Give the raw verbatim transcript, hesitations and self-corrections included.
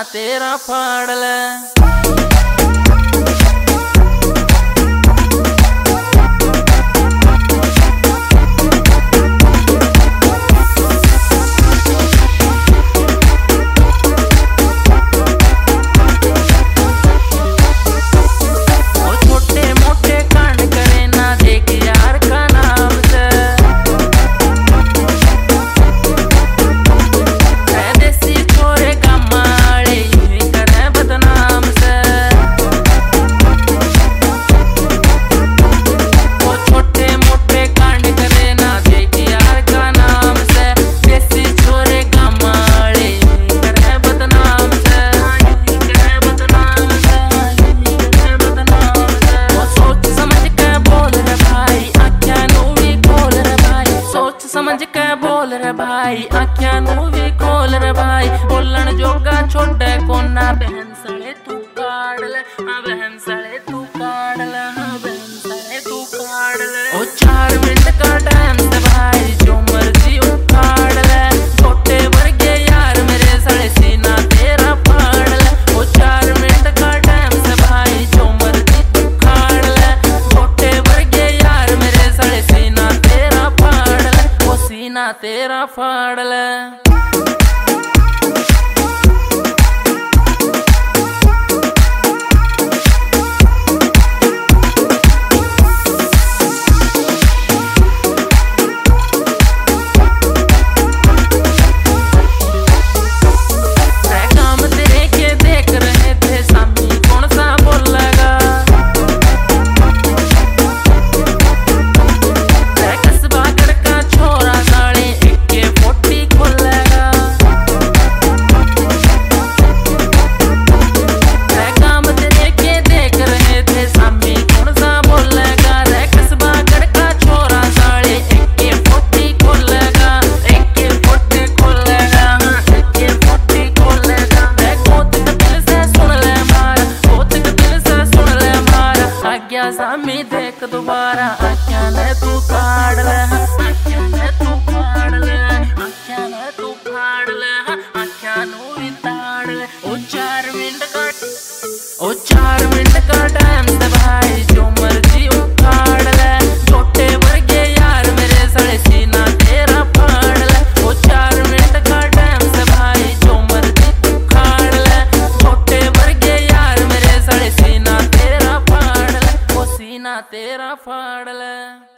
तेरा फाड़ ले। समझ के बोल रे भाई, आख्या नू भी खोल रे भाई। बोलन जोगा छोटे कोना, बहन सड़े तू काढ़ ले, हाँ बहन सड़े तू काढ़ ले, हाँ बहन सड़े तू काढ़ ले। ओ चार मिनट का टाइम से भाई जो मर्जी उखाड़ ले, छोटे वर्गे यार मेरे सड़े सीना तेरा फाड़ ले। ओ चार मिनट का टाइम से भाई जो मर्जी उखाड़ ले, छोटे वर्गे यार मेरे सड़े सीना तेरा फाड़ ले, वो सीना तेरा फाड़ ले। सामी देख दोबारा, आख्या ने तू काढ़ ले, आख्या ने तू फाड़ ले, आख्या ने तू फाड़ ले, आख्या नू भी ताड़ ले। ओ चार मिनट का ओ चार मिनट का टाइम से भाई जो मर्जी उखाड़ ले, छोटे वर्गे यार मेरे सड़े सीना तेरा फाड़ ले। ओ चार मिनट का टाइम से भाई जो मर्जी उखाड़ ले, छोटे वर्गे यार मेरे सड़े सीना तेरा फाड़ ले, वो सीना तेरा फाड़ ले।